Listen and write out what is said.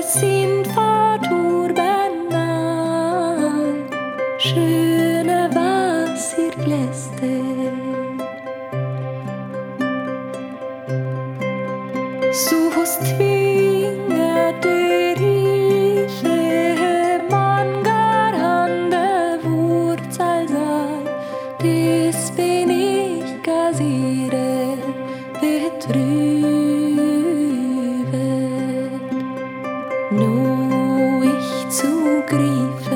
sin fatur bennar, schöne was ihr gläste. Så hos tvingade rike man garande Wurzel sei, des bin ich gasire betrübet. Nur ich zugriff